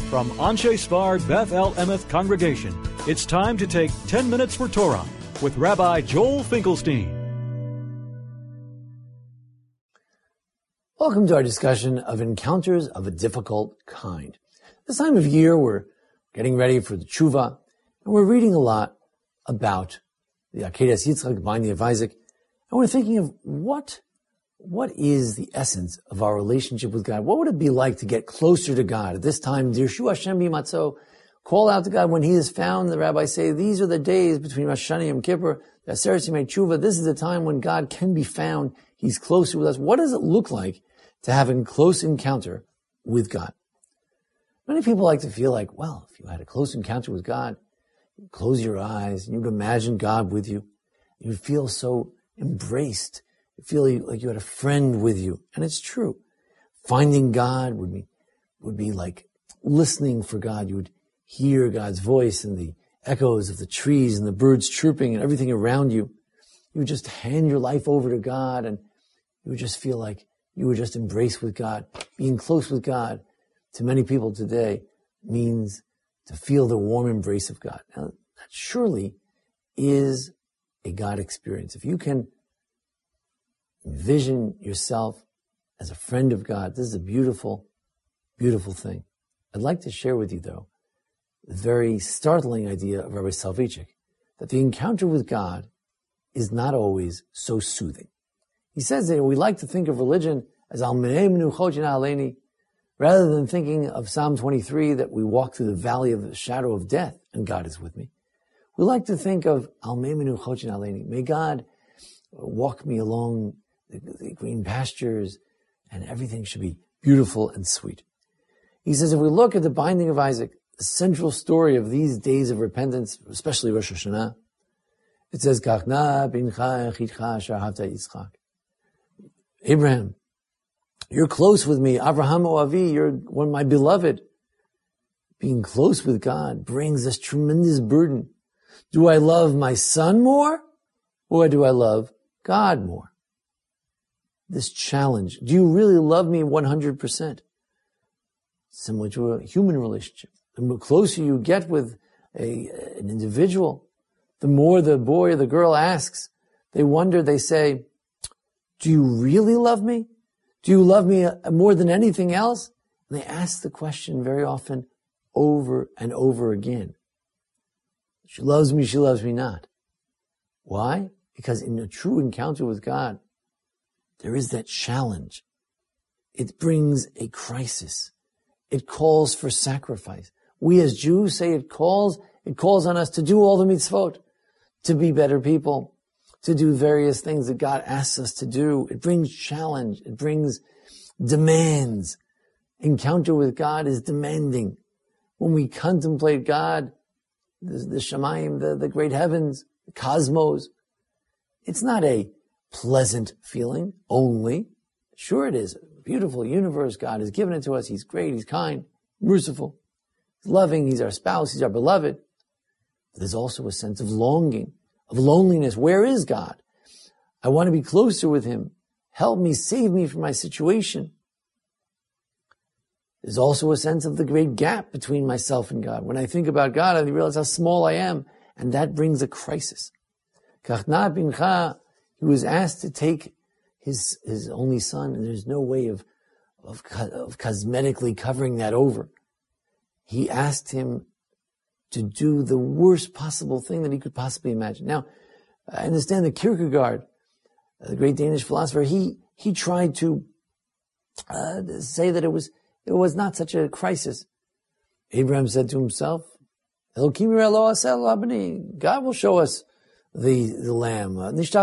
From Anshe Sfard Beth El Emeth Congregation, it's time to take 10 minutes for Torah with Rabbi Joel Finkelstein. Welcome to our discussion of encounters of a difficult kind. This time of year, we're getting ready for the Tshuva, and we're reading a lot about the Akedas Yitzchak, binding of Isaac, and we're thinking of what is the essence of our relationship with God? What would it be like to get closer to God? At this time, Dirshu Hashem B'matzo, call out to God when He is found. The rabbis say, these are the days between Rosh Hashanah and Yom Kippur, the Aseret Yemei Tshuva. This is the time when God can be found. He's closer with us. What does it look like to have a close encounter with God? Many people like to feel like, well, if you had a close encounter with God, you close your eyes, and you'd imagine God with you. You'd feel so embraced. You feel like you had a friend with you. And it's true. Finding God would be like listening for God. You would hear God's voice and the echoes of the trees and the birds chirping and everything around you. You would just hand your life over to God, and you would just feel like you were just embraced with God. Being close with God, to many people today, means to feel the warm embrace of God. Now, that surely is a God experience. If you can envision yourself as a friend of God, this is a beautiful, beautiful thing. I'd like to share with you, though, the very startling idea of Rabbi Soloveitchik, that the encounter with God is not always so soothing. He says that we like to think of religion as al-minei menuchot aleni, rather than thinking of Psalm 23, that we walk through the valley of the shadow of death and God is with me. We like to think of al-minei menuchot aleni. May God walk me along the green pastures, and everything should be beautiful and sweet. He says, if we look at the binding of Isaac, the central story of these days of repentance, especially Rosh Hashanah, it says, Kachna bincha echidcha asher ahavta Yitzchak. Abraham, you're close with me. Avraham Oavi, you're one of my beloved. Being close with God brings this tremendous burden. Do I love my son more, or do I love God more? This challenge. Do you really love me 100%? Similar to a human relationship. The closer you get with an individual, the more the boy or the girl asks. They wonder, they say, do you really love me? Do you love me more than anything else? And they ask the question very often over and over again. She loves me not. Why? Because in a true encounter with God, there is that challenge. It brings a crisis. It calls for sacrifice. We as Jews say it calls on us to do all the mitzvot, to be better people, to do various things that God asks us to do. It brings challenge. It brings demands. Encounter with God is demanding. When we contemplate God, the Shamayim, the great heavens, the cosmos, it's not a pleasant feeling only. Sure it is. A beautiful universe. God has given it to us. He's great. He's kind, merciful. He's loving. He's our spouse. He's our beloved. But there's also a sense of longing, of loneliness. Where is God? I want to be closer with Him. Help me, save me from my situation. There's also a sense of the great gap between myself and God. When I think about God, I realize how small I am, and that brings a crisis. Kachna bincha, he was asked to take his only son, and there's no way of cosmetically covering that over. He asked him to do the worst possible thing that he could possibly imagine. Now, I understand that Kierkegaard, the great Danish philosopher, he tried to say that it was not such a crisis. Abraham said to himself, God will show us the lamb.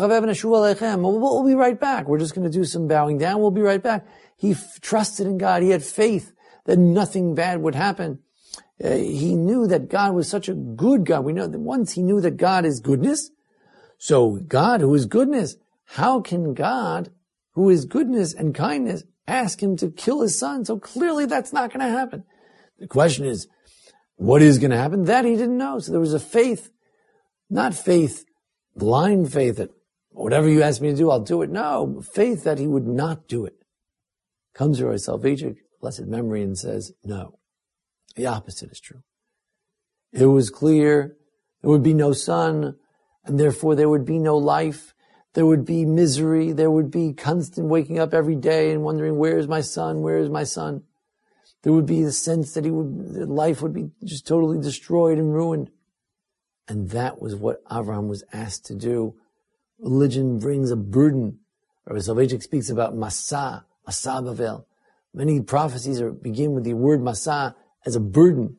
We'll be right back. We're just going to do some bowing down. We'll be right back. He trusted in God. He had faith that nothing bad would happen. He knew that God was such a good God. We know that once he knew that God is goodness. So God, who is goodness, how can God, who is goodness and kindness, ask him to kill his son? So clearly that's not going to happen. The question is, what is going to happen? That he didn't know. So there was a faith, not faith, blind faith that whatever you ask me to do, I'll do it. No, faith that he would not do it. Comes to our Soloveitchik, blessed memory, and says, no. The opposite is true. It was clear there would be no sun, and therefore there would be no life. There would be misery. There would be constant waking up every day and wondering, where is my son? Where is my son? There would be the sense that life would be just totally destroyed and ruined. And that was what Avraham was asked to do. Religion brings a burden. Rabbi Soloveitchik speaks about Masa Bavel. Many prophecies begin with the word Masa as a burden.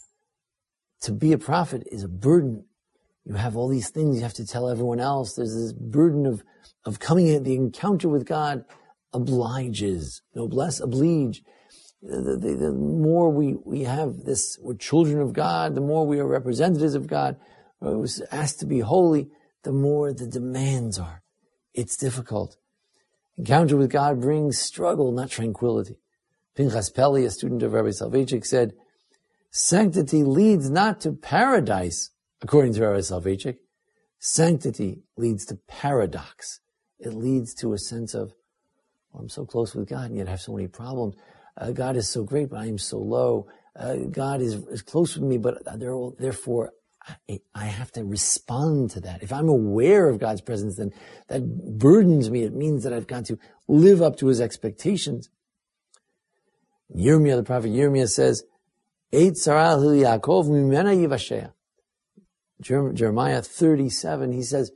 To be a prophet is a burden. You have all these things you have to tell everyone else. There's this burden of coming in. The encounter with God obliges. Noblesse oblige. The more we have this, we're children of God, the more we are representatives of God, we're asked to be holy, the more the demands are. It's difficult. Encounter with God brings struggle, not tranquility. Pinchas Peli, a student of Rabbi Soloveitchik, said, sanctity leads not to paradise, according to Rabbi Soloveitchik. Sanctity leads to paradox. It leads to a sense of, well, I'm so close with God and yet I have so many problems. God is so great, but I am so low. God is close with me, but therefore I have to respond to that. If I'm aware of God's presence, then that burdens me. It means that I've got to live up to his expectations. Yirmiyah, the prophet Yirmiyah says, Eit Sarah Yaakov mimena yivashea. Jeremiah 37, he says,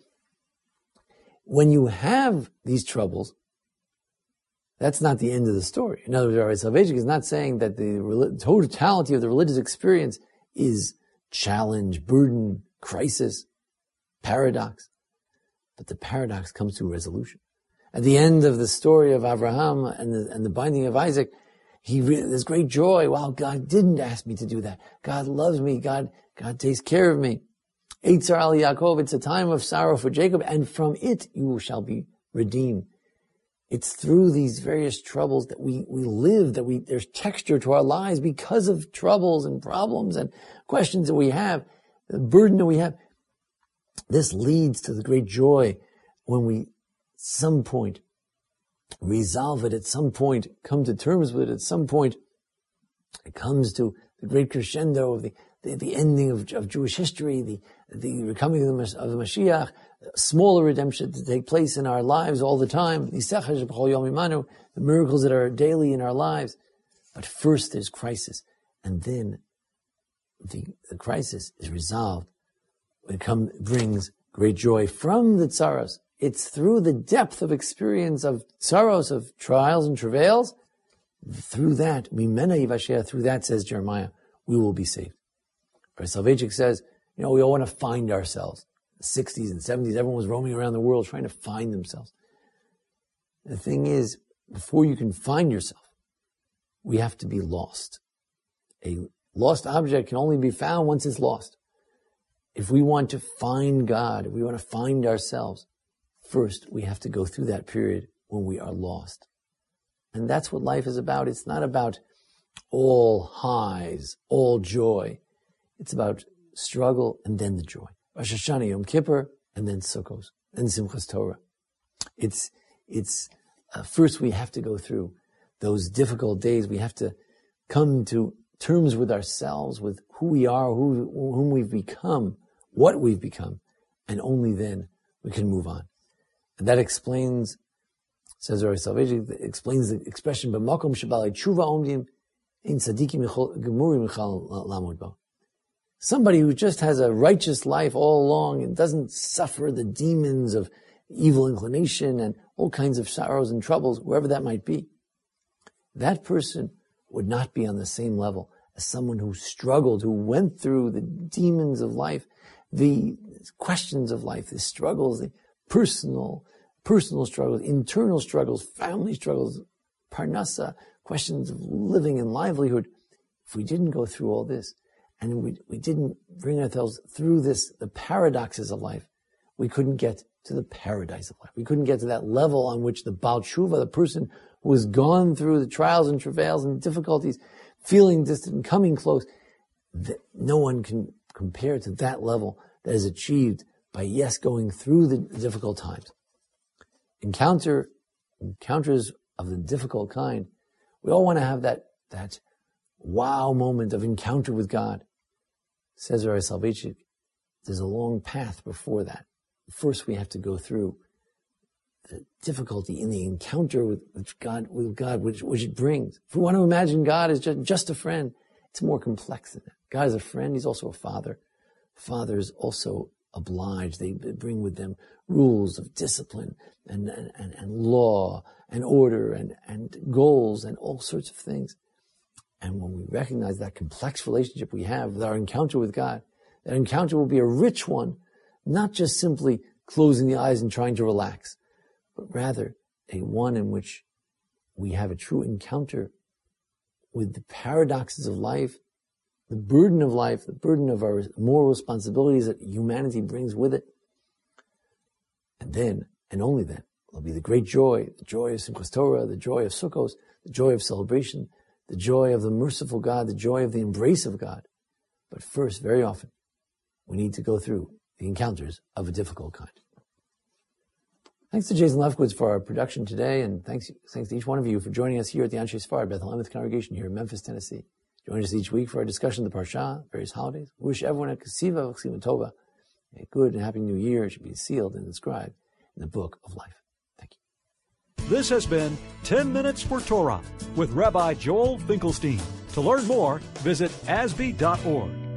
when you have these troubles, that's not the end of the story. In other words, Rabbi Soloveitchik is not saying that the totality of the religious experience is challenge, burden, crisis, paradox. But the paradox comes to resolution. At the end of the story of Abraham and the binding of Isaac, there's great joy. Wow, God didn't ask me to do that. God loves me. God takes care of me. Eitzar al Yaakov, it's a time of sorrow for Jacob, and from it you shall be redeemed. It's through these various troubles that we live, there's texture to our lives because of troubles and problems and questions that we have, the burden that we have. This leads to the great joy when we, some point, resolve it, at some point, come to terms with it, at some point, it comes to the great crescendo of the ending of Jewish history, the coming of the Mashiach, smaller redemption to take place in our lives all the time, the miracles that are daily in our lives. But first there's crisis, and then the crisis is resolved. It brings great joy from the tsaros. It's through the depth of experience of tsaros, of trials and travails, through that, mimena yivashea, through that, says Jeremiah, we will be saved. Rabbi Soloveitchik says, we all want to find ourselves. The 60s and 70s, everyone was roaming around the world trying to find themselves. The thing is, before you can find yourself, we have to be lost. A lost object can only be found once it's lost. If we want to find God, if we want to find ourselves, first we have to go through that period when we are lost. And that's what life is about. It's not about all highs, all joy. It's about struggle and then the joy. Rosh Hashanah, Yom Kippur, and then Sukkot, and Simchas Torah. It's first we have to go through those difficult days. We have to come to terms with ourselves, with who we are, whom we've become, what we've become, and only then we can move on. And that explains, says Rabbi Soloveitchik, explains the expression, "B'makom shebalei tshuva omdim, ein tzadikim gemurim michal lamod bo." Somebody who just has a righteous life all along and doesn't suffer the demons of evil inclination and all kinds of sorrows and troubles, wherever that might be, that person would not be on the same level as someone who struggled, who went through the demons of life, the questions of life, the struggles, the personal struggles, internal struggles, family struggles, parnasa, questions of living and livelihood. If we didn't go through all this, and we didn't bring ourselves through the paradoxes of life, we couldn't get to the paradise of life. We couldn't get to that level on which the Baal Tshuva, the person who has gone through the trials and travails and difficulties, feeling distant and coming close, no one can compare to that level that is achieved by, going through the difficult times. Encounters of the difficult kind, we all want to have that wow moment of encounter with God. Says Rabbi Soloveitchik, there's a long path before that. First, we have to go through the difficulty in the encounter with God, which it brings. If we want to imagine God as just a friend, it's more complex than that. God is a friend. He's also a father. Fathers also oblige. They bring with them rules of discipline and law and order and goals and all sorts of things. And when we recognize that complex relationship we have with our encounter with God, that encounter will be a rich one, not just simply closing the eyes and trying to relax, but rather a one in which we have a true encounter with the paradoxes of life, the burden of life, the burden of our moral responsibilities that humanity brings with it. And then, and only then, will be the great joy, the joy of Simchas Torah, the joy of Sukkos, the joy of celebration, the joy of the merciful God, the joy of the embrace of God. But first, very often, we need to go through the encounters of a difficult kind. Thanks to Jason Lefkowitz for our production today, and thanks to each one of you for joining us here at the Anshe Sfard Beth Elameth congregation here in Memphis, Tennessee. Join us each week for our discussion of the Parsha, various holidays. We wish everyone a Kasiva V'Chsima Tova, a good and happy new year. It should be sealed and inscribed in the book of life. Thank you. This has been 10 Minutes for Torah with Rabbi Joel Finkelstein. To learn more, visit asb.org.